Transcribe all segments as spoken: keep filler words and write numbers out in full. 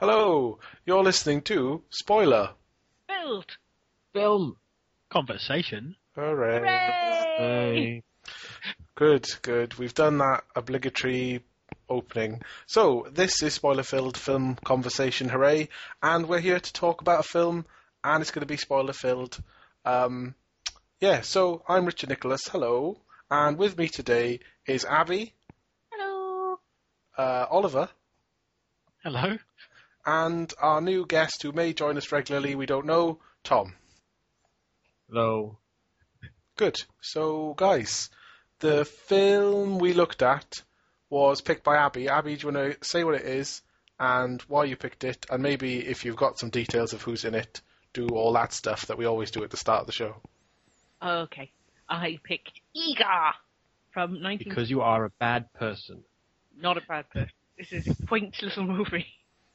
Hello, you're listening to Spoiler. Build. Film. Conversation. Hooray. Hooray! Good, good. We've done that obligatory opening. So, this is spoiler-filled film conversation, hooray. And we're here to talk about a film, and it's going to be spoiler-filled. Um, yeah, so I'm Richard Nicholas, hello. And with me today is Abby. Hello. Uh, Oliver. Hello. And our new guest who may join us regularly, we don't know, Tom. Hello. Good. So, guys, the film we looked at was picked by Abby. Abby, do you want to say what it is and why you picked it? And maybe if you've got some details of who's in it, do all that stuff that we always do at the start of the show. Okay. I picked Eager from nineteen... Because you are a bad person. Not a bad person. This is a quaint little movie.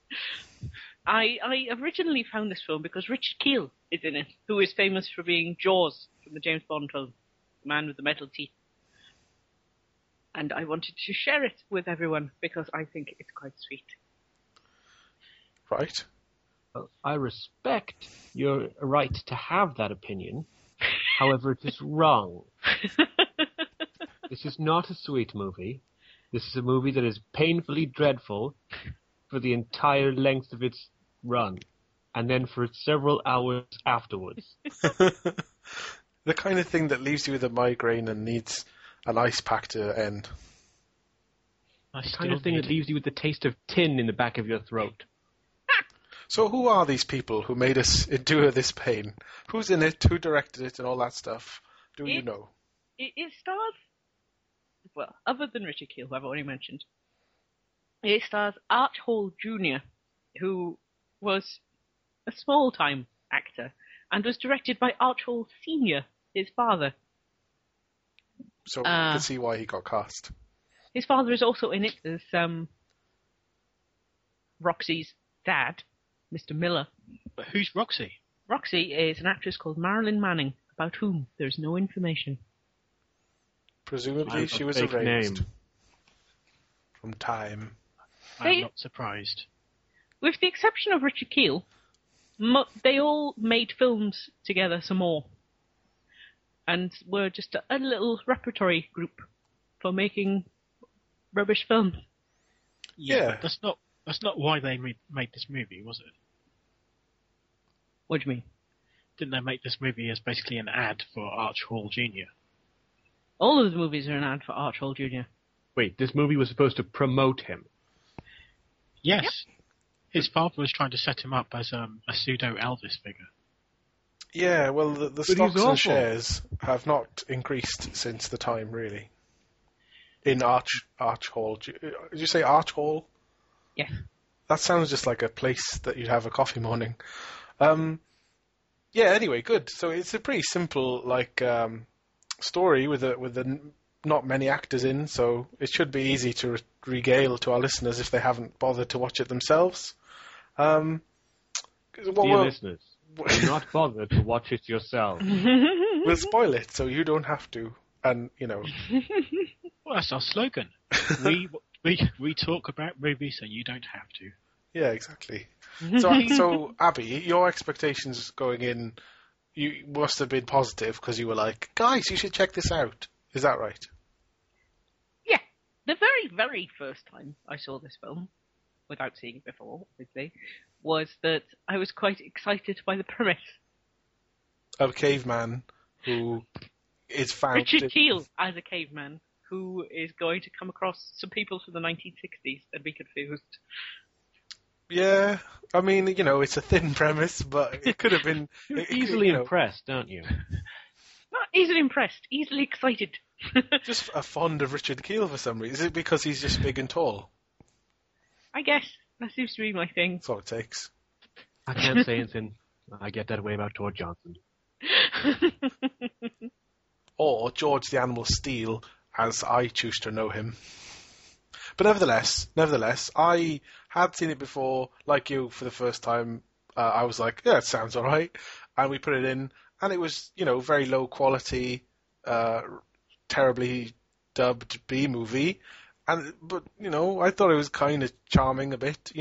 I I originally found this film because Richard Kiel is in it, who is famous for being Jaws from the James Bond film, the man with the metal teeth. And I wanted to share it with everyone because I think it's quite sweet. Right. Well, I respect your right to have that opinion. However, it is wrong. This is not a sweet movie. This is a movie that is painfully dreadful for the entire length of its run, and then for several hours afterwards. The kind of thing that leaves you with a migraine and needs an ice pack to end. I The still kind of thing need that leaves you with the taste of tin in the back of your throat. So who are these people who made us endure this pain? Who's in it? Who directed it? And all that stuff? Do you It- know? It, it stars, well, other than Richard Kiel, who I've already mentioned, it stars Art Hall Junior, who was a small-time actor and was directed by Art Hall Senior, his father. So Uh, you can see why he got cast. His father is also in it as um, Roxy's dad, Mister Miller. But who's Roxy? Roxy is an actress called Marilyn Manning, about whom there is no information. Presumably I'm she a was fake erased name. from time. I'm They- not surprised. With the exception of Richard Kiel, mo- they all made films together some more. And were just a, a little repertory group for making rubbish films. Yeah. But that's not that's not why they made, made this movie, was it? What do you mean? Didn't they make this movie as basically an ad for Arch Hall Junior? All of the movies are an ad for Art Hall Junior Wait, this movie was supposed to promote him. Yes. His father was trying to set him up as um, a pseudo Elvis figure. Yeah, well, the, the he's stocks awful. and shares have not increased since the time, really. In Arch Arch Hall. Did you, did you say Arch Hall? Yes. That sounds just like a place that you'd have a coffee morning. Um, yeah, anyway, good. So it's a pretty simple, like, um, story with a, with a, n- not many actors in, so it should be easy to re- regale to our listeners if they haven't bothered to watch it themselves. Um, what Dear we'll- listeners, do not bother to watch it yourself. we'll spoil it, so you don't have to. And, you know, Well, that's our slogan. we we we talk about movies, so you don't have to. yeah, exactly. So, so Abby, your expectations going in, you must have been positive because you were like, guys, you should check this out. Is that right? Yeah. The very, very first time I saw this film, without seeing it before, obviously, was that I was quite excited by the premise. A caveman who is found... Richard in- Kiel as a caveman who is going to come across some people from the nineteen sixties and be confused. Yeah, I mean, you know, it's a thin premise, but it could have been... You're it- it- easily you know, impressed, aren't you? Not easily impressed, easily excited. just a fond of Richard Kiel for some reason. Is it because he's just big and tall? I guess that seems to be my thing. That's all it takes. I can't say anything. I get that way about George Johnson. Or George the Animal Steel, as I choose to know him. But nevertheless, nevertheless, I had seen it before, like you, for the first time. Uh, I was like, yeah, it sounds all right. And we put it in, and it was, you know, very low quality, uh, terribly dubbed B movie. And but you know, I thought it was kind of charming a bit. You know,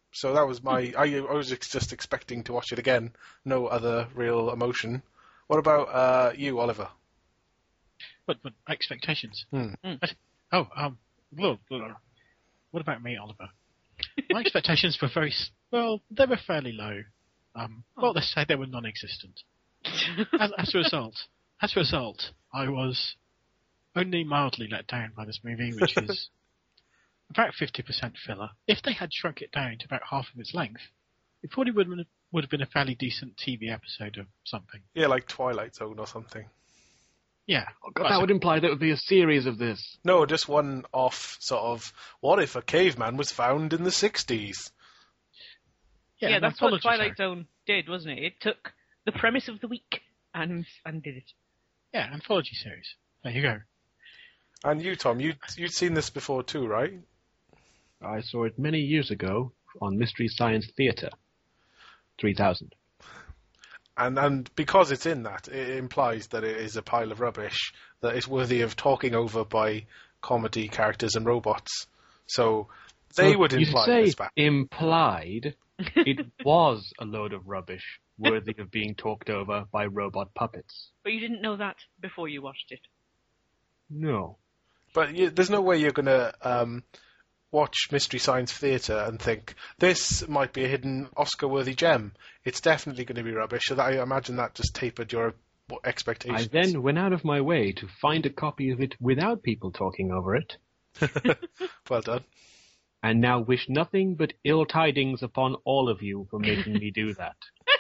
So that was my. I, I was ex- just expecting to watch it again. No other real emotion. What about uh, you, Oliver? But but expectations. Hmm. But- oh, um, well, well, what about me, Oliver? My expectations were very s- well. They were fairly low. Um, well, let's say they were non-existent. As, as a result, as a result, I was only mildly let down by this movie, which is about fifty percent filler. If they had shrunk it down to about half of its length, it probably would have been a, would have been a fairly decent T V episode of something. Yeah, like Twilight Zone or something. Yeah, Oh, God, Well, that so- would imply there would be a series of this. No, just one off sort of. What if a caveman was found in the sixties? yeah, Yeah, an that's what anthology Twilight series. Zone did, wasn't it? It took the premise of the week and and did it. Yeah, anthology series. There you go. And you, Tom, you you'd seen this before too, right? I saw it many years ago on Mystery Science Theatre. three thousand. And and because it's in that, it implies that it is a pile of rubbish that is worthy of talking over by comedy characters and robots. So they So would you imply say this back. implied it was a load of rubbish worthy of being talked over by robot puppets. But you didn't know that before you watched it. No. But you, there's no way you're going to um, watch Mystery Science Theatre and think, this might be a hidden Oscar-worthy gem. It's definitely going to be rubbish. So that, I imagine that just tapered your expectations. I then went out of my way to find a copy of it without people talking over it, Well done. and now wish nothing but ill tidings upon all of you for making me do that.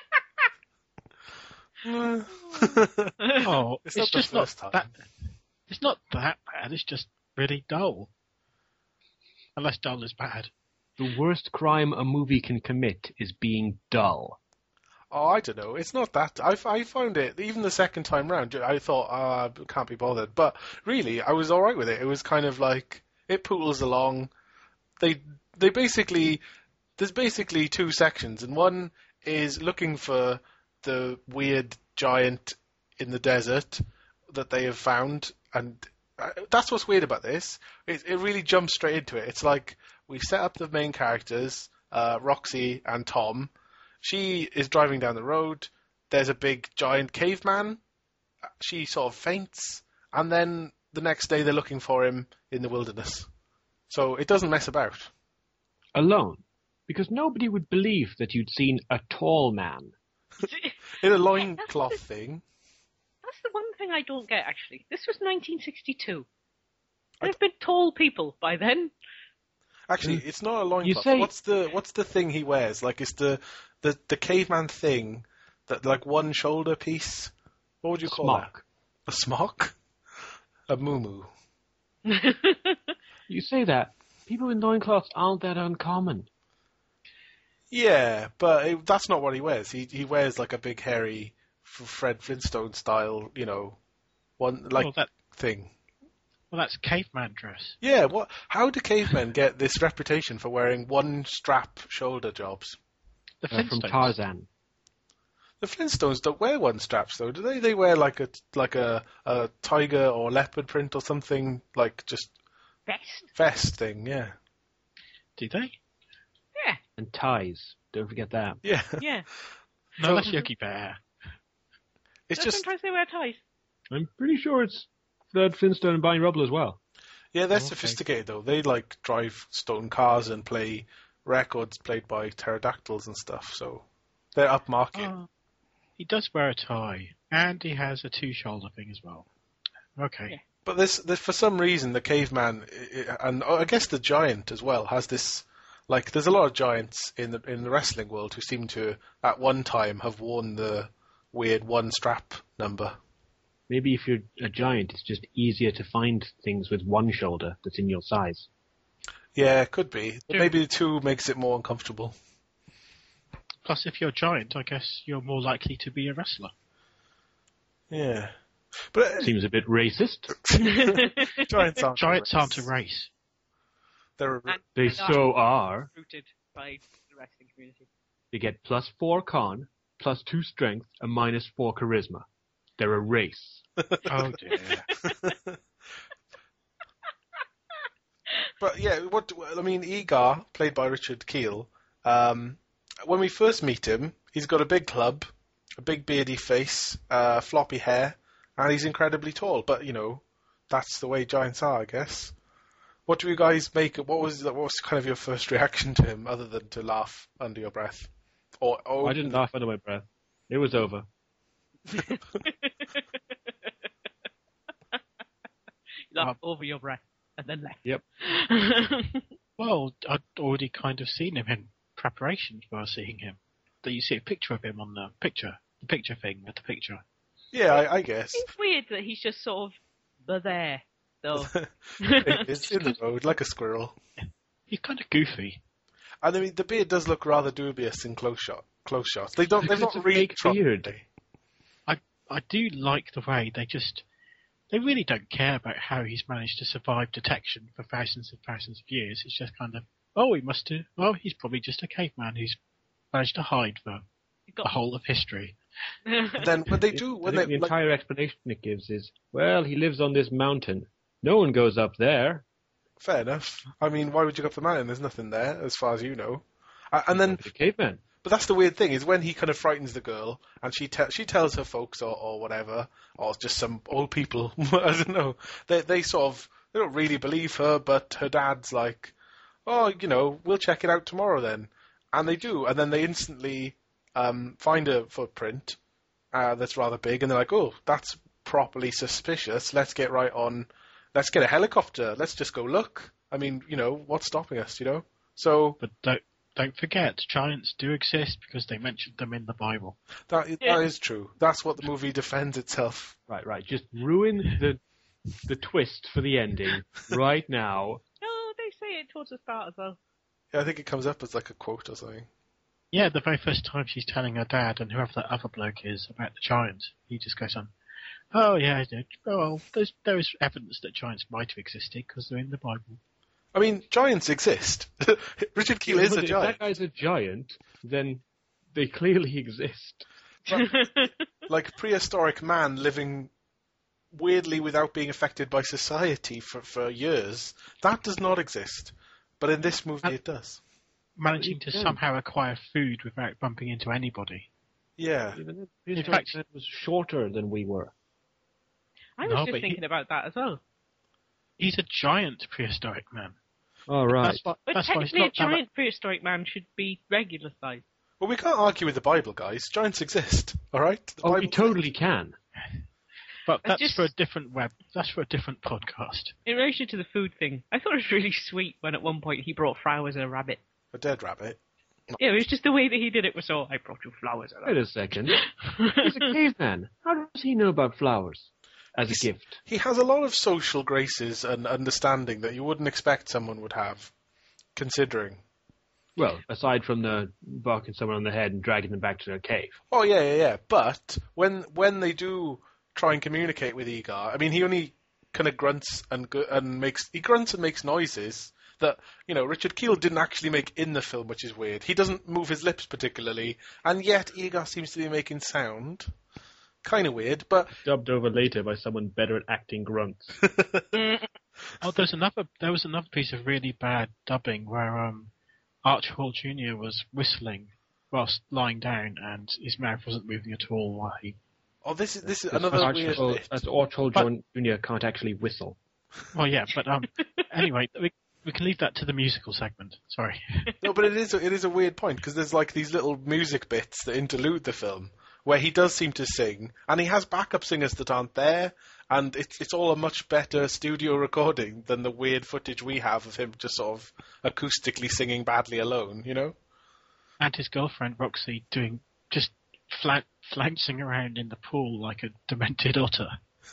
Oh, It's it's, not the just not first time. that. It's not that bad. It's just really dull. Unless dull is bad. The worst crime a movie can commit is being dull. Oh, I don't know. It's not that. I, I found it, even the second time round, I thought, ah, I can't be bothered. But really, I was all right with it. It was kind of like, it poodles along. They they basically, there's basically two sections, and one is looking for the weird giant in the desert that they have found, and uh, that's what's weird about this. It, it really jumps straight into it. It's like, we set up the main characters, uh, Roxy and Tom. She is driving down the road. There's a big giant caveman. She sort of faints, and then the next day they're looking for him in the wilderness. So it doesn't mess about. Alone. Because nobody would believe that you'd seen a tall man. In a loincloth thing. That's the one thing I don't get, actually. This was nineteen sixty-two. There have been tall people by then. Actually, it's not a loincloth. say- What's the what's the thing he wears? Like, it's the, the, the caveman thing, that like one shoulder piece. What would you call Smock. that? A smock? A muumuu. You say that. People in loincloths aren't that uncommon. Yeah, but it, that's not what he wears. He he wears like a big hairy F- Fred Flintstone style, you know, one like well, that thing. well, that's caveman dress. Yeah, what? How do cavemen get this reputation for wearing one strap shoulder jobs? The Uh, from Flintstones. Tarzan. The Flintstones don't wear one straps though, do they? They wear like a like a, a tiger or leopard print or something, like just Best. vest thing. Yeah, Do they? Yeah, And ties. Don't forget that. yeah. yeah. No, So- that's Yogi Bear. It's So just sometimes they wear ties. I'm pretty sure it's Fred Flintstone and Barney Rubble as well. yeah, they're Okay. sophisticated though. They like drive stone cars and play records played by pterodactyls and stuff. So they're upmarket. Oh, he does wear a tie, and he has a two-shoulder thing as well. Okay. Yeah. But this, this, for some reason, the caveman i- i- and oh, I guess the giant as well has this. Like, there's a lot of giants in the in the wrestling world who seem to, at one time, have worn the weird one strap number. Maybe if you're a giant, it's just easier to find things with one shoulder that's in your size. Yeah, it could be. But Yeah. maybe the two makes it more uncomfortable. Plus, if you're a giant, I guess you're more likely to be a wrestler. Yeah, but uh, Seems a bit racist. giants aren't. a Giants race. aren't a race. They're a, And They and so are. recruited by the wrestling community. They get plus four con, plus two strength, and minus four charisma. They're a race. Oh dear. But yeah, what I mean, Egar, played by Richard Keel, Um, when we first meet him, he's got a big club, a big beardy face, uh, floppy hair, and he's incredibly tall. But, you know, that's the way giants are, I guess. What do you guys make? What was what was kind of your first reaction to him, other than to laugh under your breath? Or, or I didn't laugh under my breath. It was over. Laugh over your breath and then left. Yep. Well, I'd already kind of seen him in preparation for seeing him. That you see a picture of him on the picture, the picture thing with the picture. Yeah, I, I guess. It's weird that he's just sort of the there, though. It's in the road, like a squirrel. He's kind of goofy. And I mean, the beard does look rather dubious in close shot. Close shots. They don't. They've Because not it's a really fake tried. beard. I I do like the way they just they really don't care about how he's managed to survive detection for thousands and thousands of years. It's just kind of, oh, he must have. Well, he's probably just a caveman who's managed to hide for got- the whole of history. Then when they do, I when think they the like, entire explanation it gives is, well, he lives on this mountain. No one goes up there. fair enough. I mean, why would you go up the mountain? There's nothing there, as far as you know. Uh, and then, He's a caveman. but that's the weird thing is when he kind of frightens the girl, and she te- she tells her folks or, or whatever, or just some old people. I don't know. They they sort of they don't really believe her, but her dad's like, oh, you know, we'll check it out tomorrow then, and they do, and then they instantly um, find a footprint uh, that's rather big, and they're like, oh, that's properly suspicious. Let's get right on. Let's get a helicopter. Let's just go look. I mean, you know, what's stopping us? You know, so But don't don't forget, giants do exist because they mentioned them in the Bible. that Yeah. that is true. That's what the movie defends itself. Right, right. Just ruin the the twist for the ending right now. No, they say it towards the start as well. Yeah, I think it comes up as like a quote or something. Yeah, the very first time she's telling her dad and whoever that other bloke is about the giants, he just goes on, oh yeah, yeah, well, there's, there is evidence that giants might have existed because they're in the Bible. I mean, giants exist. Richard Keel is But a if giant. that guy's a giant, then they clearly exist. Like prehistoric man living weirdly without being affected by society for, for years. That does not exist. But in this movie, And- it does. Managing to Yeah. somehow acquire food without bumping into anybody. Yeah. Even the In prehistoric fact- man was shorter than we were. I was No, just but he- thinking about that as well. He's a giant prehistoric man. All right. That's why, But that's why it's technically, a not that giant prehistoric man should be regular size. Well, we can't argue with the Bible, guys. Giants exist. All right. The Oh, Bible we totally can. But That's that's just- for a different web. That's for a different podcast. In relation to the food thing, I thought it was really sweet when at one point he brought flowers and a rabbit. A dead rabbit. Yeah, it was just the way that he did it was so, I brought you flowers and a Wait a second. He's a caveman. How does he know about flowers as a gift? He has a lot of social graces and understanding that you wouldn't expect someone would have, considering. Well, aside from the barking someone on the head and dragging them back to their cave. Oh yeah, yeah, yeah. But when when they do try and communicate with Egar, I mean, he only kind of grunts and go- and makes he grunts and makes noises that you know Richard Keel didn't actually make in the film, which is weird. He doesn't move his lips particularly, and yet Egar seems to be making sound. Kind of weird, but Dubbed over later by someone better at acting grunts. Oh, there's another. There was another piece of really bad dubbing where um, Archibald Junior was whistling whilst lying down, and his mouth wasn't moving at all while he. oh, this is this is That's another weird Archibald, bit. that's Archibald But- John Junior can't actually whistle. Well, yeah, but um, anyway, we we can leave that to the musical segment. Sorry. No, but it is a, it is a weird point because there's like these little music bits that interlude the film where he does seem to sing, and he has backup singers that aren't there, and it's it's all a much better studio recording than the weird footage we have of him just sort of acoustically singing badly alone, you know? And his girlfriend Roxy doing just fla- flouncing around in the pool like a demented otter.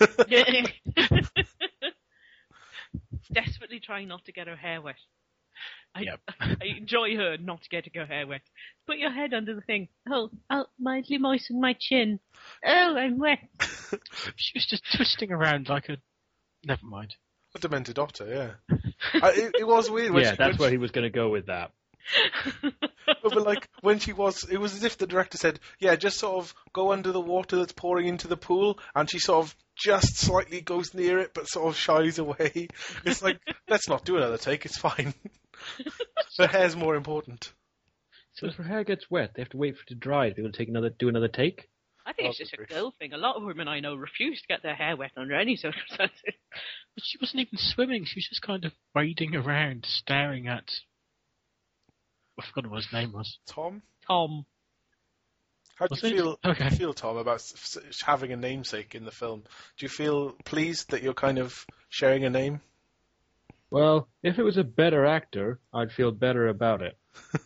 Desperately trying not to get her hair wet. I, Yep. I enjoy her not getting her hair wet. Put your head under the thing. Oh, I'll mildly moisten my chin. Oh, I'm wet. She was just twisting around like a. Never mind. A demented otter, yeah. I, it, it was weird. When Yeah, she, that's when where she, he was going to go with that. but like when she was, it was as if the director said, "Yeah, just sort of go under the water that's pouring into the pool," and she sort of just slightly goes near it, but sort of shies away. It's like, let's not do another take. It's fine. Her hair's more important. So if her hair gets wet, they have to wait for it to dry to be able to take another, do another take? I think it's just a girl thing. A lot of women I know refuse to get their hair wet under any circumstances. But she wasn't even swimming. She was just kind of wading around, staring at... I forgot what his name was. Tom? Tom. How do Was you it? feel, how do you Okay. feel, Tom, about s- s- having a namesake in the film? Do you feel pleased that you're kind of sharing a name? Well, if it was a better actor, I'd feel better about it.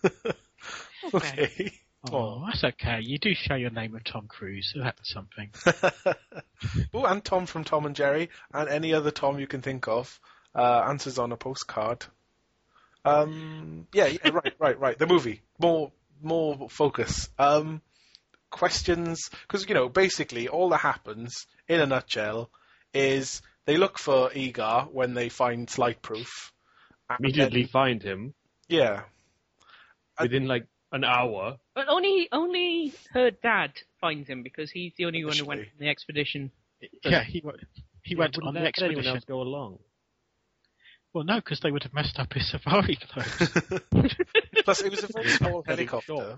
Okay. Oh, that's okay. You do share your name with Tom Cruise, so that's something. Oh, and Tom from Tom and Jerry, and any other Tom you can think of. Uh, answers on a postcard. Um, yeah, yeah, right, right, right. The movie. More, more focus. Um, questions, because, you know, basically all that happens, in a nutshell, is they look for Egar when they find Slight Proof. and Immediately then- find him yeah. I- within like an hour. But only only her dad finds him because he's the only one who went Initially. on the expedition. Yeah, he went, he Yeah, went wouldn't on the let anyone expedition. else go along. Well, no, because they would have messed up his safari clothes. Plus, it was a very small Very helicopter. short.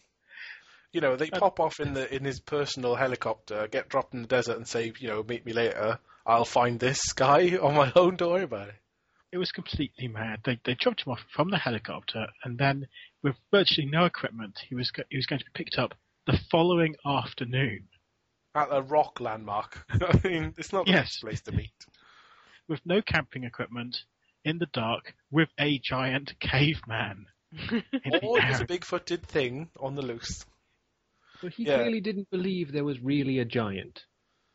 You know, they Uh, pop off in the in his personal helicopter, get dropped in the desert, and say, you know, meet me later. I'll find this guy on my own. Don't worry about it. It was completely mad. They they dropped him off from the helicopter, and then with virtually no equipment, he was go- he was going to be picked up the following afternoon At a rock landmark. I mean, it's not the Yes. best place to meet. with no camping equipment, in the dark, with a giant caveman. in the Or it was air. a big-footed thing on the loose. But he Yeah. clearly didn't believe there was really a giant.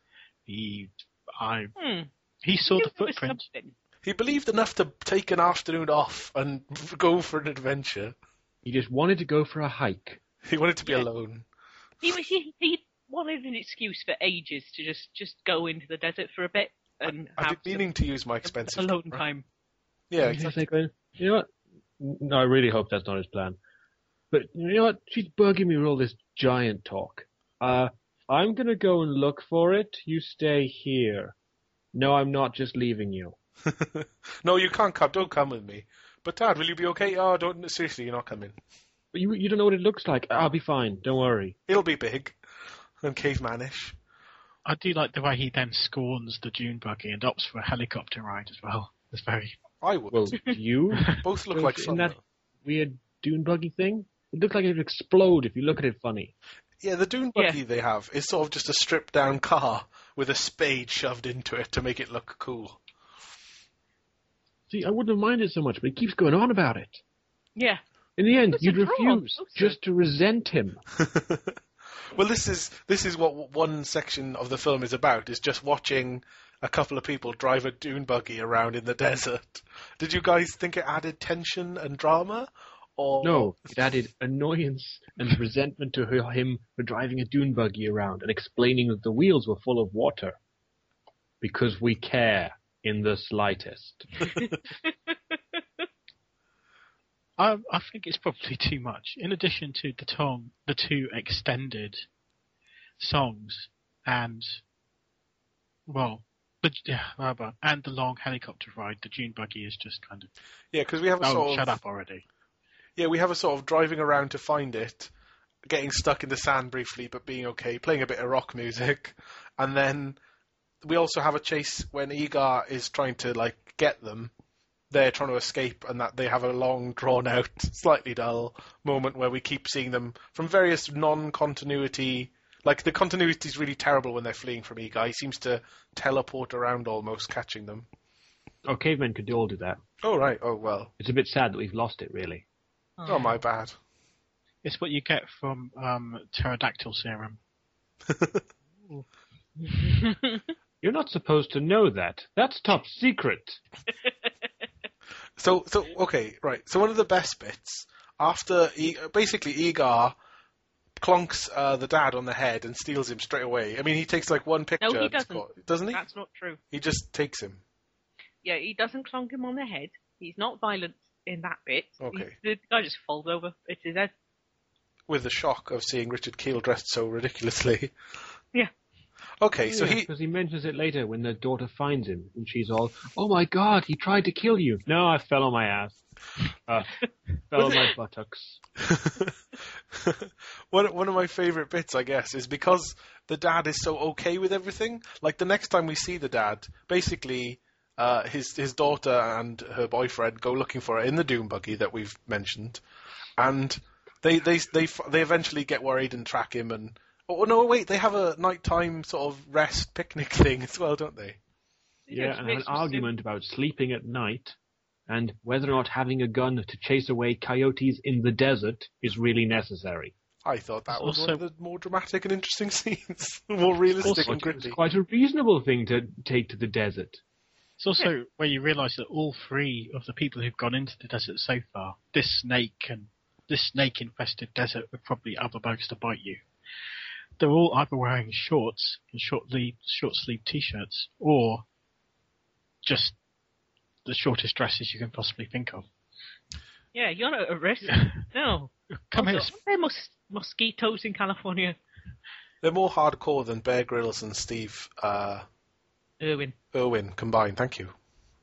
He, I, Hmm. he saw Knew the there was footprint. something. He believed enough to take an afternoon off and go for an adventure. He just wanted to go for a hike. He wanted to be Yeah. alone. He was he, he wanted an excuse for ages to just just go into the desert for a bit and I've have been meaning to use my expensive some alone camera. time. Yeah, He's exactly. like going, you know what? No, I really hope that's not his plan. But you know what? She's bugging me with all this giant talk. Uh, I'm gonna go and look for it. You stay here. No, I'm not just leaving you. No, you can't come. Don't come with me. But Dad, will you be okay? Oh, don't. Seriously, you're not coming. But you, you don't know what it looks like. I'll be fine. Don't worry. It'll be big and cavemanish. I do like the way he then scorns the dune buggy and opts for a helicopter ride as well. It's very. I would. Well, do you Both look Well, like in fun. that- though. weird dune buggy thing? It looks like it would explode if you look at it funny. Yeah, the dune Yeah. buggy they have is sort of just a stripped down car with a spade shoved into it to make it look cool. See, I wouldn't have minded so much, but he keeps going on about it. Yeah. In the end, What's you'd the draw on the refuse poster? just to resent him. Well, this is this is what one section of the film is about: is just watching a couple of people drive a dune buggy around in the desert. Did you guys think it added tension and drama? Or No, it added annoyance and resentment to her- him for driving a dune buggy around and explaining that the wheels were full of water. Because we care in the slightest. I, I think it's probably too much. In addition to the Tom, the two extended songs and, well, the, yeah, rather, and the long helicopter ride, the dune buggy is just kind of. Yeah, because we have a Oh, sort shut of up already! yeah, we have a sort of driving around to find it, getting stuck in the sand briefly, but being okay, playing a bit of rock music, and then we also have a chase when Egar is trying to like get them. They're trying to escape, and that they have a long, drawn-out, slightly dull moment where we keep seeing them from various non-continuity. Like the continuity is really terrible when they're fleeing from Egar. He seems to teleport around almost, catching them. Oh, cavemen could all do that. Oh right. Oh well. It's a bit sad that we've lost it, really. Oh my bad. It's what you get from um, pterodactyl serum. You're not supposed to know that. That's top secret. So, so okay, right. So one of the best bits after e- basically Egar clonks uh, the dad on the head and steals him straight away. I mean, he takes like one picture. No, he and it's doesn't. got- doesn't he? That's not true. He just takes him. Yeah, he doesn't clonk him on the head. He's not violent in that bit. Okay. He, the guy just falls over. It's his head. With the shock of seeing Richard Keel dressed so ridiculously. Yeah. Okay, so he because he mentions it later when the daughter finds him, and she's all, "Oh my God, he tried to kill you." No, I fell on my ass. Uh, fell on my buttocks. one one of my favorite bits, I guess, is because the dad is so okay with everything. Like the next time we see the dad, basically, uh, his his daughter and her boyfriend go looking for her in the dune buggy that we've mentioned, and they they they they eventually get worried and track him. And oh no, wait, they have a nighttime sort of rest picnic thing as well, don't they? Yeah, and have an argument about sleeping at night. And whether or not having a gun to chase away coyotes in the desert is really necessary. I thought that It's was also- one of the more dramatic and interesting scenes. More realistic Also- and gritty. It's quite a reasonable thing to take to the desert. It's also where you realise that all three of the people who've gone into the desert so far, this snake and this snake-infested desert with probably other bugs to bite you, they're all either wearing shorts and short-sleeve short-sleeve t-shirts, or just the shortest dresses you can possibly think of. Yeah, you're not at risk. No. Come Also, here. aren't there mos- mosquitoes in California? They're more hardcore than Bear Grylls and Steve uh, Irwin. Irwin combined. Thank you.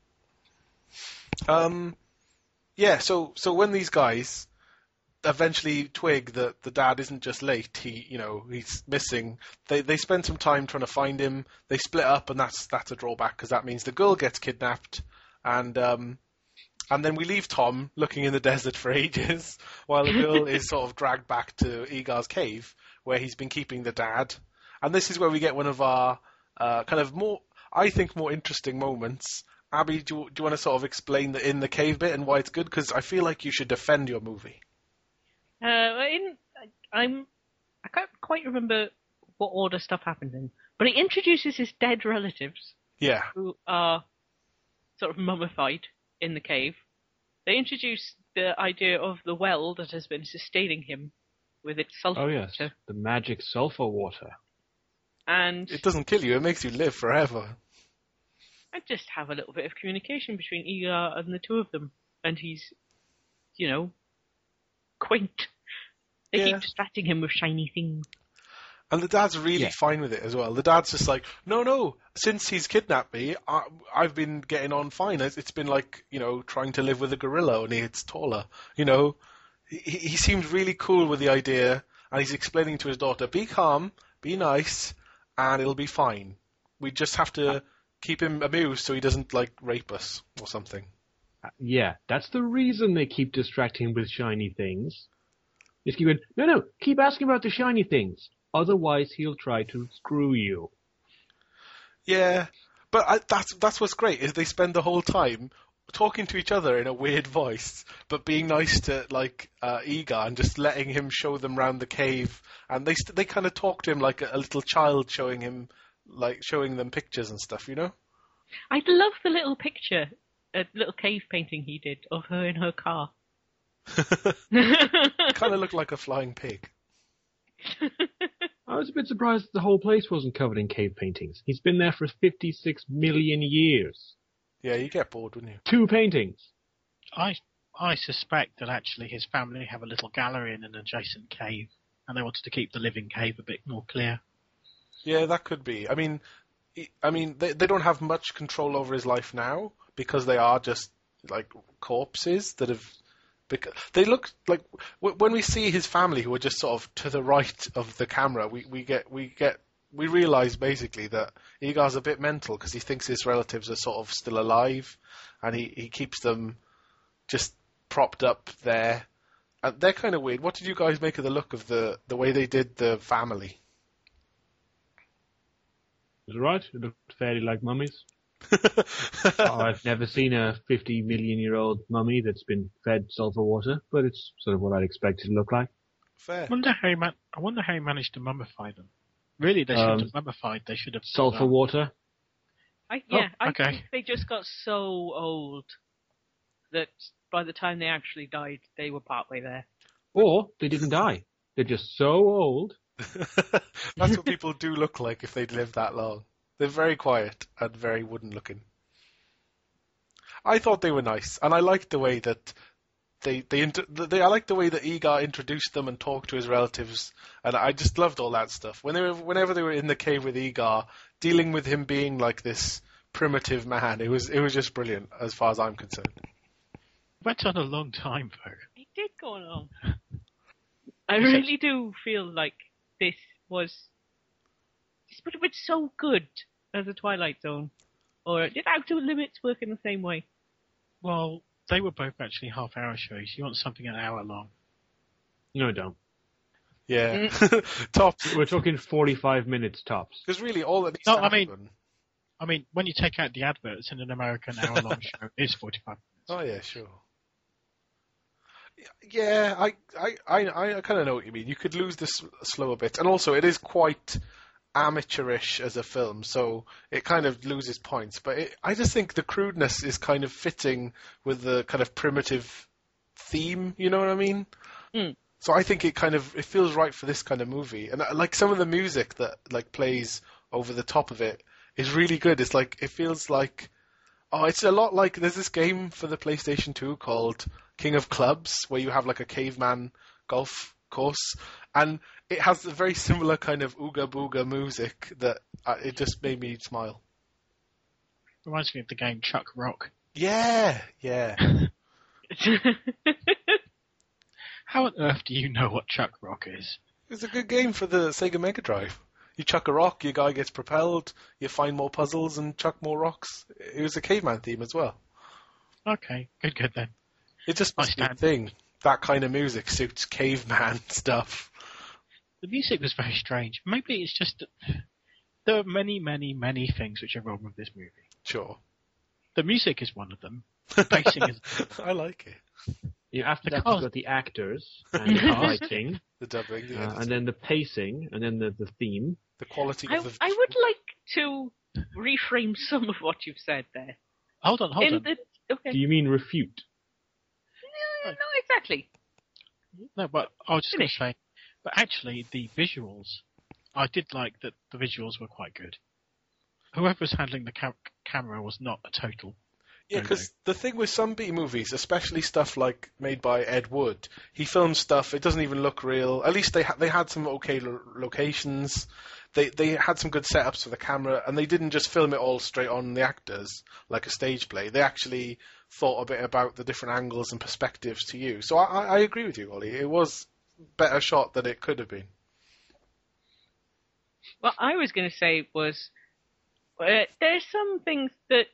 Um, yeah. So so when these guys eventually twig that the dad isn't just late, he you know he's missing. They they spend some time trying to find him. They split up, and that's that's a drawback because that means the girl gets kidnapped, and um, and then we leave Tom looking in the desert for ages while the girl is sort of dragged back to Egar's cave where he's been keeping the dad. And this is where we get one of our uh, kind of more, I think, more interesting moments. Abby, do you, do you want to sort of explain the in the cave bit and why it's good? Because I feel like you should defend your movie. Uh, in, I'm, I can't quite remember what order stuff happens in, but he introduces his dead relatives Yeah. who are sort of mummified in the cave. They introduce the idea of the well that has been sustaining him with its sulfur Oh yes, water. the magic sulfur water. And It doesn't kill you, it makes you live forever. I just have a little bit of communication between Egar and the two of them. And he's, you know, quaint. They Yeah. keep distracting him with shiny things. And the dad's really Yeah. fine with it as well. The dad's just like, no, no, since he's kidnapped me, I, I've been getting on fine. It's, it's been like, you know, trying to live with a gorilla, only it's taller. You know, he, he seems really cool with the idea, and he's explaining to his daughter, be calm, be nice, and it'll be fine. We just have to keep him amused so he doesn't, like, rape us or something. Uh, yeah, that's the reason they keep distracting him with shiny things. Just keep going, no, no, keep asking about the shiny things. Otherwise, he'll try to screw you. Yeah, but I, that's that's what's great is they spend the whole time talking to each other in a weird voice, but being nice to like uh, Egar and just letting him show them round the cave, and they st- they kind of talk to him like a, a little child, showing him like showing them pictures and stuff, you know. I love the little picture, a little cave painting he did of her in her car. Kind of looked like a flying pig. I was a bit surprised that the whole place wasn't covered in cave paintings. He's been there for fifty-six million years. Yeah, you get bored, wouldn't you? Two paintings. I I suspect that actually his family have a little gallery in an adjacent cave, and they wanted to keep the living cave a bit more clear. Yeah, that could be. I mean, he- I mean, they they don't have much control over his life now because they are just like corpses that have. Because they look like w- when we see his family, who are just sort of to the right of the camera, we, we get we get we realize basically that Egar's a bit mental because he thinks his relatives are sort of still alive, and he, he keeps them just propped up there. And they're kind of weird. What did you guys make of the look of the the way they did the family? Is it right? It looked fairly like mummies. Oh, I've never seen a fifty million year old mummy that's been fed sulfur water, but it's sort of what I'd expect it to look like. Fair. I wonder how he man- I wonder how he managed to mummify them. Really, they Um, shouldn't have mummified. They should have Sulfur water. I, yeah, Oh, I okay. think they just got so old that by the time they actually died, they were partway there. Or they didn't die. They're just so old. That's what people do look like if they'd lived that long. They're very quiet and very wooden looking. I thought they were nice, and I liked the way that they they, inter- they I like the way that Egar introduced them and talked to his relatives, and I just loved all that stuff. When they were, whenever they were in the cave with Egar, dealing with him being like this primitive man, it was it was just brilliant as far as I'm concerned. It went on a long time, though. It did go on. I really do feel like this was this would have been so good as a Twilight Zone, or did Outer Limits work in the same way? Well, they were both actually half-hour shows. You want something an hour long? No, don't. Yeah, tops. We're talking forty-five minutes tops. Because really, all that needs No, to I mean- happen. I mean, when you take out the adverts in an American hour-long show, it's forty-five minutes. Oh yeah, sure. Yeah, I I I, I kind of know what you mean. You could lose this slow a bit, and also it is quite amateurish as a film, so it kind of loses points. But it, I just think the crudeness is kind of fitting with the kind of primitive theme. You know what I mean? Mm. So I think it kind of it feels right for this kind of movie, and uh, like some of the music that like plays over the top of it is really good. It's like it feels like oh, it's a lot like there's this game for the PlayStation two called King of Clubs where you have like a caveman golf course, and it has a very similar kind of ooga booga music that uh, it just made me smile. Reminds me of the game Chuck Rock. Yeah, yeah. How on earth do you know what Chuck Rock is? It's a good game for the Sega Mega Drive. You chuck a rock, your guy gets propelled, you find more puzzles and chuck more rocks. It was a caveman theme as well. Okay, good, good then. It just must be a stand. thing. That kind of music suits caveman stuff. The music was very strange. Maybe it's just that there are many, many, many things which are wrong with this movie. Sure. The music is one of them. The pacing is I like it. You know, after The that, cast- you've got the actors and the writing, The dubbing, the, uh, and then the pacing, and then the, the theme. the quality I, of the... I would like to reframe some of what you've said there. Hold on, hold In on. the, okay. Do you mean refute? No, not exactly. No, but I was just going to Finish. say, but actually the visuals, I did like that the visuals were quite good. Whoever was handling the ca- camera was not a total. Yeah, no-no. because the thing with some B movies, especially stuff like made by Ed Wood, he films stuff, it doesn't even look real. At least they ha- they had some okay lo- locations. They they had some good setups for the camera, and they didn't just film it all straight on the actors like a stage play. They actually thought a bit about the different angles and perspectives to use. So I, I I agree with you, Ollie. It was better shot than it could have been. What I was going to say was uh, there's some things that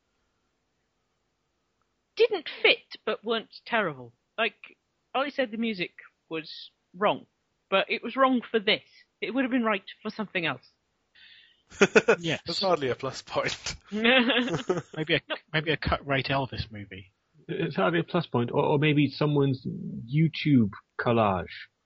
didn't fit but weren't terrible. Like Ollie said, the music was wrong, but it was wrong for this. It would have been right for something else. Yes. That's hardly a plus point. Maybe a maybe a cut rate Elvis movie. It's hardly a plus point, or, or maybe someone's YouTube collage.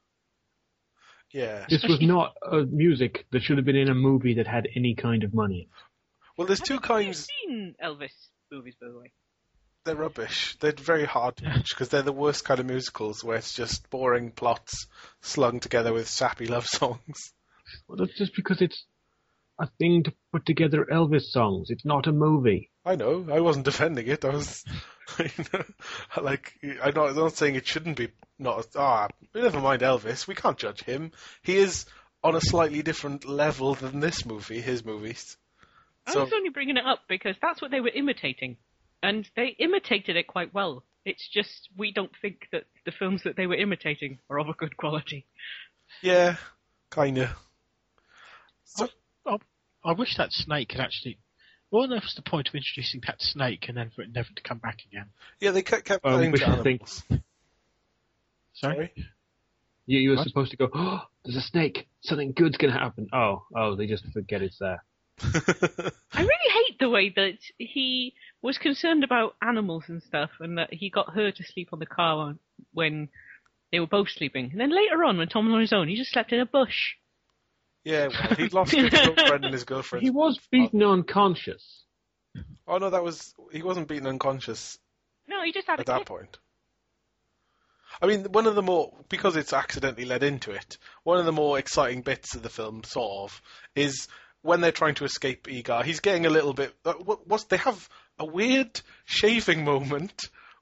Yeah. This was not a music that should have been in a movie that had any kind of money. Well, there's two Have you kinds. seen Elvis movies, by the way? They're rubbish. They're very hard to watch because they're the worst kind of musicals where it's just boring plots slung together with sappy love songs. Well, that's just because it's a thing to put together Elvis songs. It's not a movie. I know. I wasn't defending it. I was, you know, like, I'm not, I'm not saying it shouldn't be. Not ah, never mind Elvis. We can't judge him. He is on a slightly different level than this movie. His movies. I So was only bringing it up because that's what they were imitating, and they imitated it quite well. It's just we don't think that the films that they were imitating are of a good quality. yeah, kinda. So, Oh, I wish that snake had actually. What on earth was the point of introducing that snake and then for it never to come back again? yeah, they kept, kept Um, cutting which to I think- animals. Sorry? You, you were What? supposed to go, oh, there's a snake. Something good's going to happen. Oh, oh, they just forget it's there. I really hate the way that he was concerned about animals and stuff, and that he got her to sleep on the car when they were both sleeping. And then later on, when Tom was on his own, he just slept in a bush. Yeah, well, he'd lost his girlfriend and his girlfriend. He was beaten unconscious. Oh no, that was he wasn't beaten unconscious No, he just had at a that kid. point. I mean, one of the more because it's accidentally led into it. One of the more exciting bits of the film, sort of, is when they're trying to escape Egar. He's getting a little bit. Uh, what, what's they have a weird shaving moment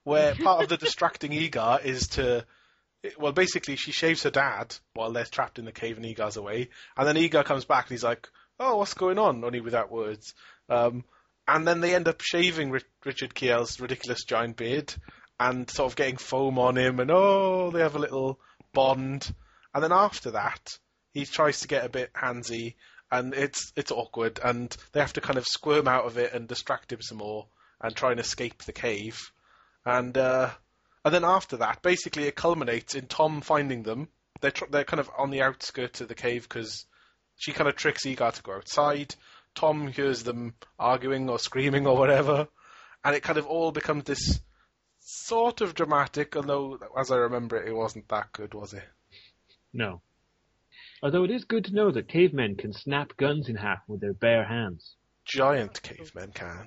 where part of the distracting Egar is to, well, basically she shaves her dad while they're trapped in the cave and Egar's away, and then Egar comes back and he's like, "Oh, what's going on?" Only without words. Um, and then they end up shaving Ri- Richard Kiel's ridiculous giant beard and sort of getting foam on him, and oh, they have a little bond. And then after that, he tries to get a bit handsy, and it's it's awkward, and they have to kind of squirm out of it and distract him some more and try and escape the cave. And uh, and then after that, basically it culminates in Tom finding them. They're tr- they're kind of on the outskirts of the cave because she kind of tricks Egar to go outside. Tom hears them arguing or screaming or whatever, and it kind of all becomes this sort of dramatic, although as I remember it, it wasn't that good, was it? No. Although it is good to know that cavemen can snap guns in half with their bare hands. Giant cavemen can.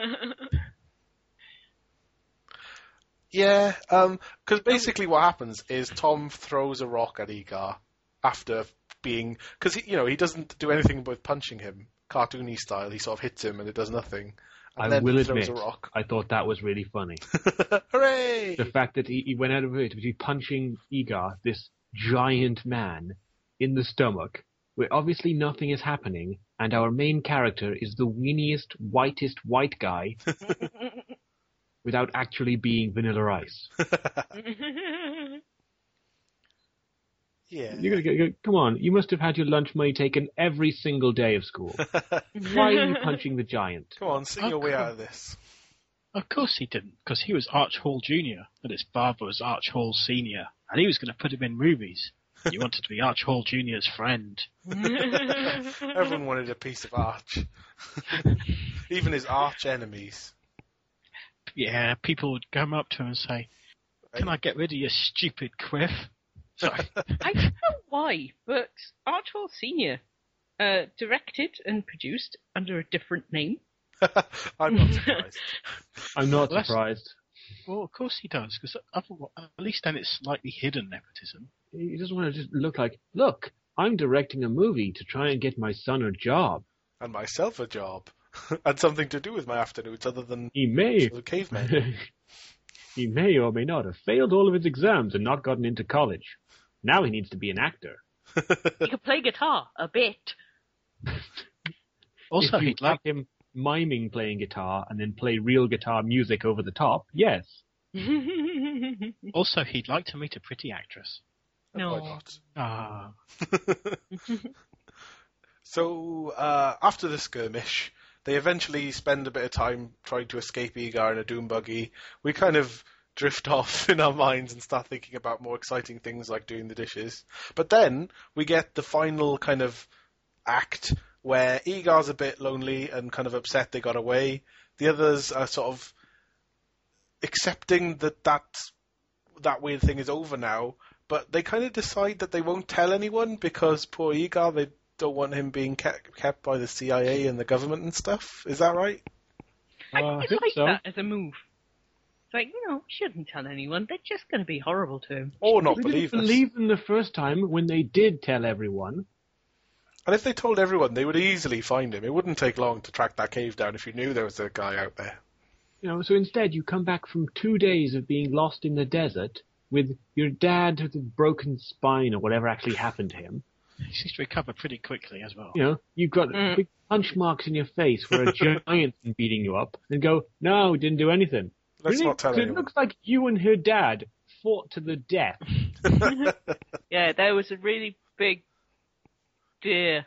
Yeah, um, because basically what happens is Tom throws a rock at Egar after being, because you know he doesn't do anything but punching him, cartoony style. He sort of hits him and it does nothing. And I then will he throws admit, a rock. I thought that was really funny. Hooray! The fact that he, he went out of it to be punching Egar, this giant man, in the stomach, where obviously nothing is happening, and our main character is the weeniest, whitest white guy without actually being Vanilla Ice. Yeah. You're gonna go, go, come on, you must have had your lunch money taken every single day of school. Why are you punching the giant? Come on, sing Oh, your way come out of this. Of course he didn't, because he was Arch Hall Junior, and his father was Arch Hall Senior, and he was going to put him in movies. He wanted to be Arch Hall Junior's friend. Everyone wanted a piece of Arch. Even his arch enemies. Yeah, people would come up to him and say, "Can I get rid of your stupid quiff?" Sorry. I don't know why, but Archwell Senior uh, directed and produced under a different name. I'm not surprised. I'm not Well, that's- surprised. Well, of course he does, because at least then it's slightly hidden nepotism. He doesn't want to just look like, look, I'm directing a movie to try and get my son a job. And myself a job. And something to do with my afternoons other than He may, the cavemen. he may or may not have failed all of his exams and not gotten into college. Now he needs to be an actor. He could play guitar a bit. Also, if you he'd like have him miming playing guitar and then play real guitar music over the top, yes. also he'd like to meet a pretty actress. No. Why not? Ah, So, uh, after the skirmish, they eventually spend a bit of time trying to escape Egar in a doom buggy. We kind of drift off in our minds and start thinking about more exciting things like doing the dishes. But then we get the final kind of act where Egar's a bit lonely and kind of upset they got away. The others are sort of accepting that that, that weird thing is over now, but they kind of decide that they won't tell anyone because poor Egar, they don't want him being kept, kept by the C I A and the government and stuff. Is that right? I Uh, I quite think like so. that as a move. It's like, you know, shouldn't tell anyone. They're just going to be horrible to him. Or not We believe didn't us. believe them the first time when they did tell everyone. And if they told everyone, they would easily find him. It wouldn't take long to track that cave down if you knew there was a guy out there. You know, so instead you come back from two days of being lost in the desert with your dad with a broken spine or whatever actually happened to him. he seems to recover pretty quickly as well. You know, you've got Mm. big punch marks in your face where a giant's been beating you up, and go, no, didn't do anything. Let's Really? not tell 'Cause it anyone. looks like you and her dad fought to the death. Yeah, there was a really big deer.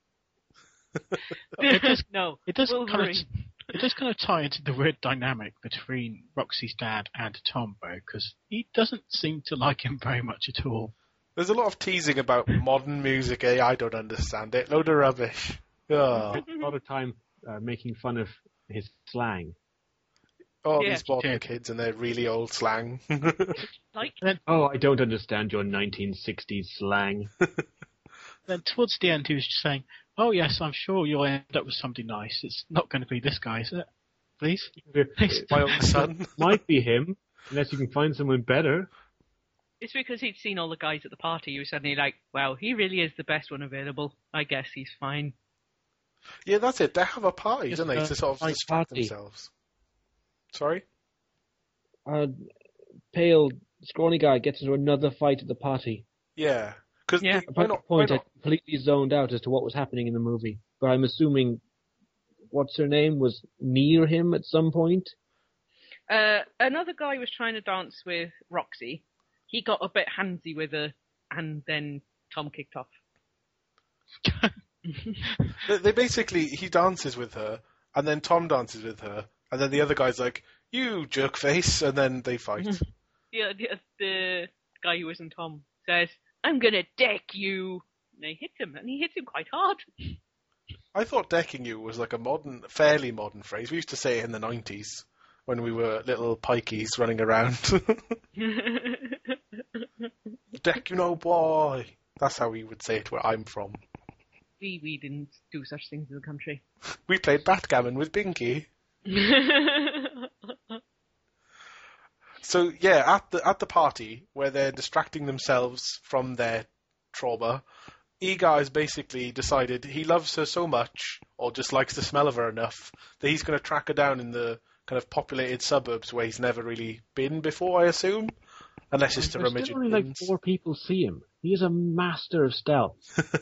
It does- no, It does kind of Wolverine. it does kind of tie into the weird dynamic between Roxy's dad and Tom, though, because he doesn't seem to like him very much at all. There's a lot of teasing about modern music, eh? I don't understand it. Load of rubbish. Oh, A lot of time uh, making fun of his slang. oh Yeah. these modern Yeah. kids and their really old slang. Like, Oh, I don't understand your nineteen sixties slang. Then towards the end, he was just saying, "Oh yes, I'm sure you'll end up with somebody nice. It's not going to be this guy, is it? Please." My own son. Might be him, unless you can find someone better. it's because he'd seen all the guys at the party. He was suddenly like, wow, he really is the best one available. I guess he's fine. Yeah, that's it. They have a party, Just don't they, a to sort of nice distract party. themselves. Sorry? uh, pale, scrawny guy gets into another fight at the party. Yeah. Because Yeah. At why that not? Why point, I not? completely zoned out as to what was happening in the movie. But I'm assuming, what's her name, was near him at some point? Uh, another guy was trying to dance with Roxy. He got a bit handsy with her, and then Tom kicked off. They, they basically, he dances with her, and then Tom dances with her, and then the other guy's like, "You jerk face," and then they fight. the, the the guy who isn't Tom says, "I'm gonna deck you." And he hits him, and he hits him quite hard. I thought decking you was like a modern, fairly modern phrase. We used to say it in the nineties when we were little pikeys running around. Deck you no boy. That's how we would say it where I'm from. we we didn't do such things in the country. We played backgammon with Binky. So yeah, at the at the party where they're distracting themselves from their trauma, Egar has basically decided he loves her so much, or just likes the smell of her enough, that he's going to track her down in the kind of populated suburbs where he's never really been before, I assume, unless it's to There's rummage still in only like bins. four people see him. He is a master of stealth.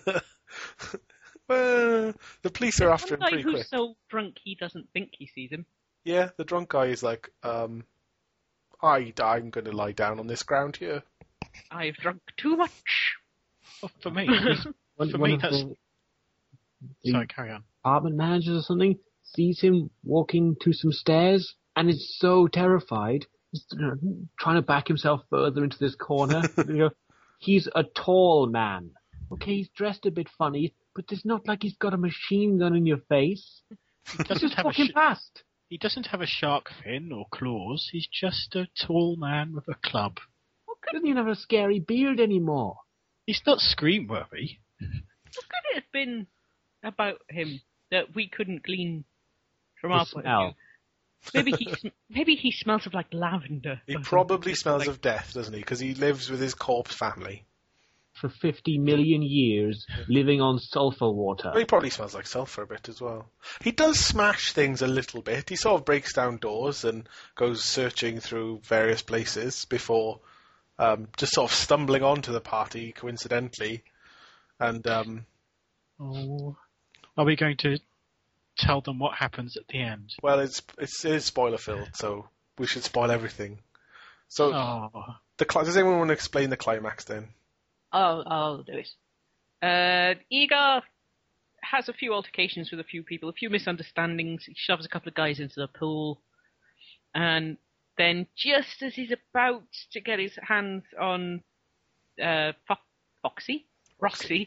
Well, the police are after him One guy pretty who's quick. so drunk he doesn't think he sees him. Yeah, the drunk guy is like, um, I, I'm going to lie down on this ground here. I've drunk too much. Well, for me, at least- One, For one me, of that's- the, the sorry, carry on. apartment managers or something sees him walking to some stairs and is so terrified, he's you know, trying to back himself further into this corner. You know, he's a tall man. Okay, he's dressed a bit funny, but it's not like he's got a machine gun in your face. He He's doesn't just have a walking sh- past. he doesn't have a shark fin or claws. He's just a tall man with a club. He doesn't even have a scary beard anymore. He's not scream worthy. What could it have been about him that we couldn't glean from The our point of smell. view? Maybe he sm- maybe he smells of like lavender. He or something. probably Just smells like- of death, doesn't he? Because he lives with his corpse family. For fifty million years, living on sulfur water. Well, he probably smells like sulphur a bit as well. He does smash things a little bit. He sort of breaks down doors and goes searching through various places before um, just sort of stumbling onto the party coincidentally. And um, Oh, are we going to tell them what happens at the end? well, it's it's it is spoiler filled, so we should spoil everything. So, Oh, the cli- does anyone want to explain the climax then? I'll, I'll do it. Uh, Egar has a few altercations with a few people, a few misunderstandings. He shoves a couple of guys into the pool. And then just as he's about to get his hands on uh, Fo- Foxy, Roxy,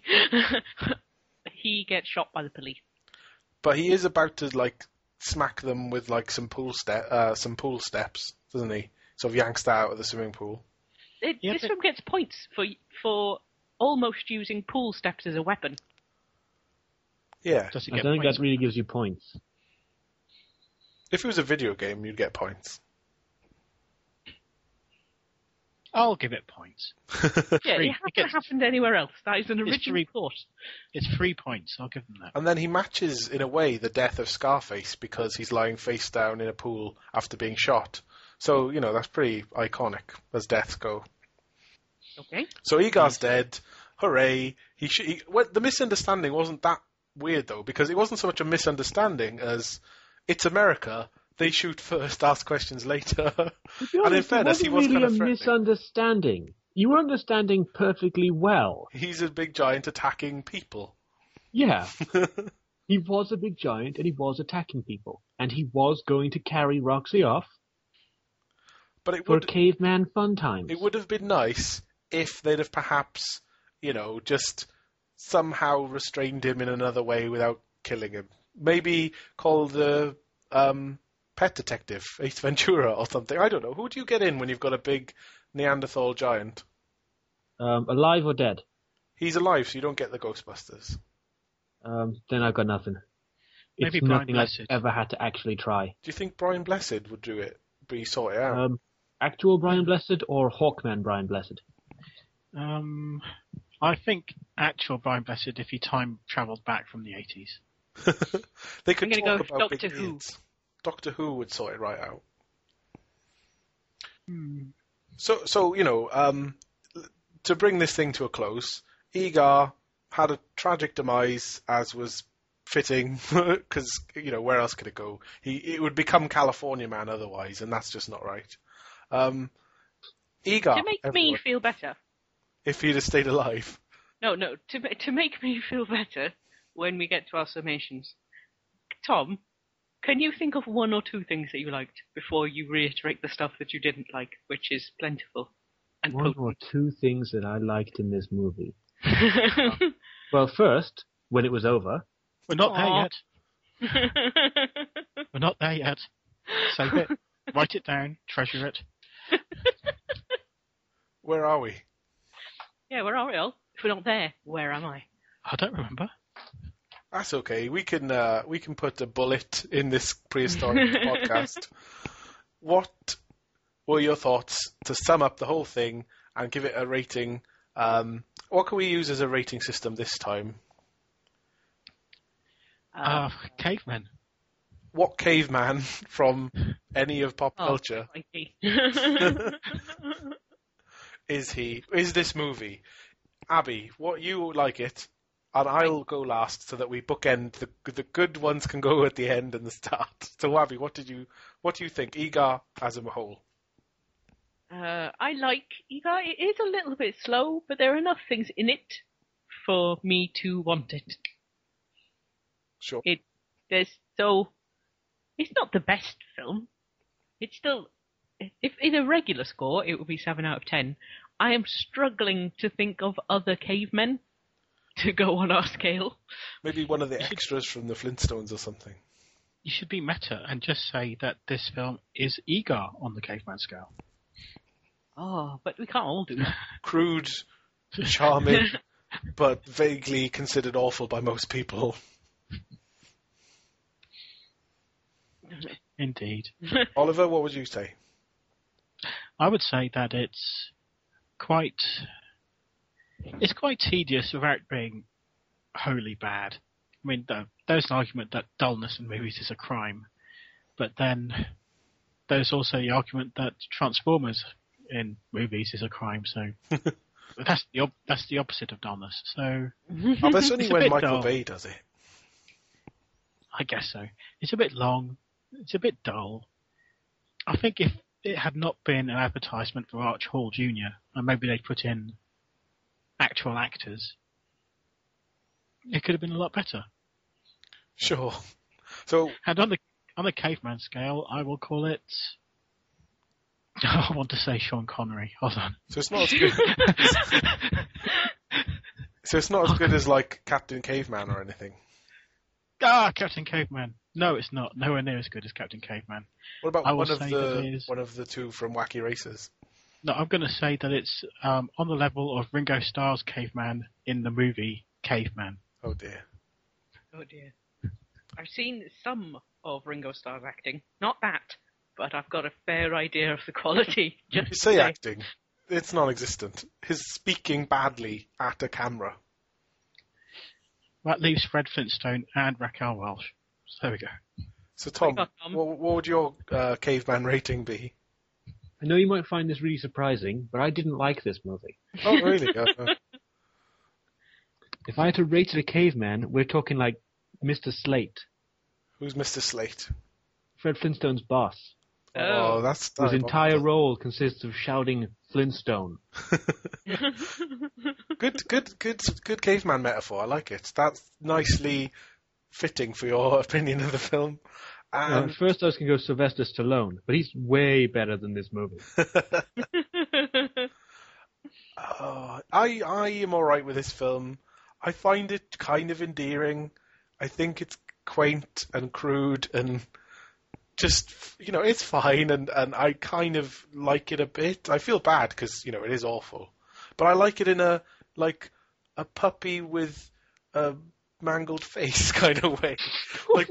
he gets shot by the police. But he is about to like smack them with like some pool ste- uh, some pool steps, doesn't he? Sort of yanks that out of the swimming pool. It, Yeah, this but- film gets points for for almost using pool steps as a weapon. Yeah. does he I get don't think points? that really gives you points. If it was a video game, you'd get points. I'll give it points. Yeah, Three. it It hasn't gets- happened anywhere else. That is an It's original three- thought. It's three points. I'll give them that. And then he matches, in a way, the death of Scarface because he's lying face down in a pool after being shot. So, you know, that's pretty iconic as deaths go. Okay. So Egar's dead. Hooray. He, sh- he well, the misunderstanding wasn't that weird, though, because it wasn't so much a misunderstanding as it's America. They shoot first, ask questions later. To be And in honest, fairness, it he wasn't was really kind of a threatening. misunderstanding. You were understanding perfectly well. He's a big giant attacking people. Yeah. He was a big giant and he was attacking people. And he was going to carry Roxy off But it for would caveman fun times. it would have been nice if they'd have perhaps, you know, just somehow restrained him in another way without killing him. Maybe call the um, pet detective, Ace Ventura or something. I don't know. Who do you get in when you've got a big Neanderthal giant? Um, alive or dead? He's alive, so you don't get the Ghostbusters. Um, then I've got nothing. Maybe It's Brian nothing I've Blessed. ever had to actually try. Do you think Brian Blessed would do it? But he sort it out. Um, actual Brian Blessed or Hawkman Brian Blessed? Um, I think actual Brian Blessed if he time travelled back from the eighties. They could I'm talk gonna go about Doctor big Who. needs. Doctor Who would sort it right out. Hmm. So, so you know, um, to bring this thing to a close, Egar had a tragic demise, as was fitting, because you know where else could it go? He it would become California Man otherwise, and that's just not right. Um, Egar, To make me everyone, feel better. if he'd have stayed alive. No, no. To ma- to make me feel better when we get to our summations, Tom, can you think of one or two things that you liked before you reiterate the stuff that you didn't like, which is plentiful and One or potent? two things that I liked in this movie. Well, first, when it was over, We're not Aw. there yet. We're not there yet. Save it. Write it down. Treasure it. Where are we? Yeah, where are we all? If we're not there, where am I? I don't remember. That's okay. We can uh, we can put a bullet in this prehistoric podcast. What were your thoughts to sum up the whole thing and give it a rating? Um, what can we use as a rating system this time? Uh, cavemen. What caveman from any of pop oh, culture crikey. is he? Is this movie? Abby, what you like it? And I'll go last so that we bookend the the good ones can go at the end and the start. So Abby, what did you what do you think? Egar as a whole. Uh, I like Egar. It is a little bit slow, but there are enough things in it for me to want it. Sure. It there's so it's not the best film. It's still, if in a regular score, it would be seven out of ten. I am struggling to think of other cavemen to go on our scale. Maybe one of the extras from the Flintstones or something. You should be meta and just say that this film is Egar on the caveman scale. Oh, but we can't all do that. Crude, charming, but vaguely considered awful by most people. Indeed. Oliver, what would you say? I would say that it's quite it's quite tedious without being wholly bad. I mean, the, there's an argument that dullness in movies is a crime, but then there's also the argument that Transformers in movies is a crime. So that's the op- that's the opposite of dullness. So Oh, that's only It's a when bit Michael dull. Bay does it. I guess so. It's a bit long. It's a bit dull. I think if it had not been an advertisement for Arch Hall Junior, and maybe they'd put in actual actors, it could have been a lot better. Sure. So, And on the on the caveman scale, I will call it. I want to say Sean Connery. Hold on. so it's not as good. So it's not as good as like Captain Caveman or anything. Ah, Captain Caveman. No, it's not. Nowhere near as good as Captain Caveman. What about I will one of say that the it is- one of the two from Wacky Races? No, I'm going to say that it's um, on the level of Ringo Starr's Caveman in the movie Caveman. Oh dear. Oh dear. I've seen some of Ringo Starr's acting. Not that, but I've got a fair idea of the quality. Just You to say acting. It's non-existent. His speaking badly at a camera. That leaves Fred Flintstone and Raquel Welch. So there we go. So Tom, got, Tom? What, what would your uh, caveman rating be? I know you might find this really surprising, but I didn't like this movie. Oh really? Uh, uh, If I had to rate it a caveman, we're talking like Mister Slate, who's Mister Slate? Fred Flintstone's boss, Oh, that's whose diabolical. entire role consists of shouting Flintstone. Good, good, good, good caveman metaphor. I like it. That's nicely fitting for your opinion of the film. Now, And at first I was going to go Sylvester Stallone, but he's way better than this movie. oh, I, I am all right with this film. I find it kind of endearing. I think it's quaint and crude and just, you know, it's fine. And, and I kind of like it a bit. I feel bad because, you know, it is awful. But I like it in a, like, a puppy with a mangled face kind of way. Like,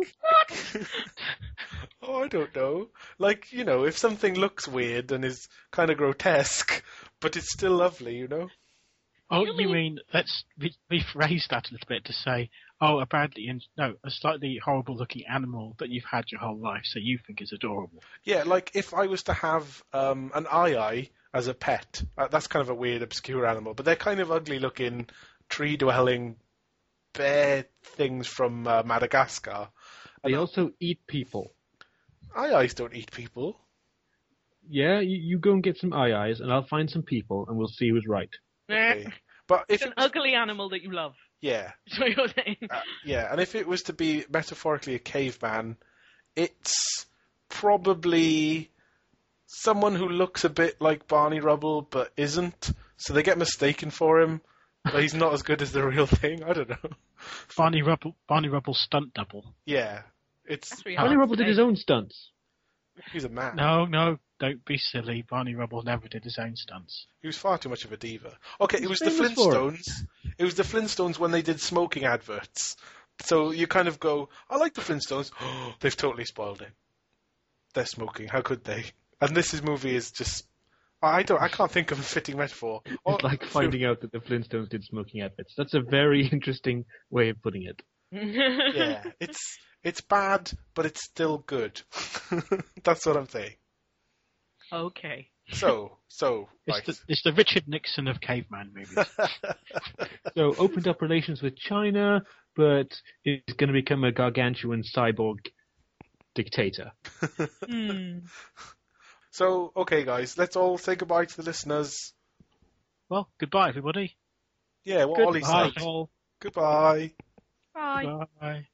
oh, I don't know. Like, you know, if something looks weird and is kind of grotesque, but it's still lovely, you know? Oh, Really? you mean, let's re- rephrase that a little bit to say, oh, a badly, in- no, a slightly horrible looking animal that you've had your whole life, so you think is adorable. Yeah, like if I was to have um, an aye-aye as a pet, uh, that's kind of a weird, obscure animal, but they're kind of ugly-looking, tree-dwelling bear things from uh, Madagascar. They also eat people. Aye-ayes don't eat people. Yeah, you, you go and get some aye-ayes, and I'll find some people, and we'll see who's right. Okay. But if It's an it was, ugly animal that you love. yeah, That's what you're saying. uh, yeah, and if it was to be metaphorically a caveman, it's probably someone who looks a bit like Barney Rubble but isn't. So they get mistaken for him, but he's not as good as the real thing. I don't know. Barney Rubble, Barney Rubble's stunt double. Yeah, it's That's really Barney hard Rubble to did his say. own stunts. he's a man. No, no, don't be silly. Barney Rubble never did his own stunts. He was far too much of a diva. Okay, it He's was the famous for it. Flintstones. It was the Flintstones when they did smoking adverts. So you kind of go, I like the Flintstones. Oh, they've totally spoiled it. They're smoking. How could they? And this is, movie is just. I don't. I can't think of a fitting metaphor. It's like finding out that the Flintstones did smoking adverts. That's a very interesting way of putting it. Yeah, it's it's bad, but it's still good. That's what I'm saying. Okay. So, so It's, right. the, it's the Richard Nixon of caveman movies. So opened up relations with China, but is going to become a gargantuan cyborg dictator. Hmm. So, okay, guys, let's all say goodbye to the listeners. Well, goodbye, everybody. Yeah, what Ollie Goodbye. said. Goodbye. Bye. Bye.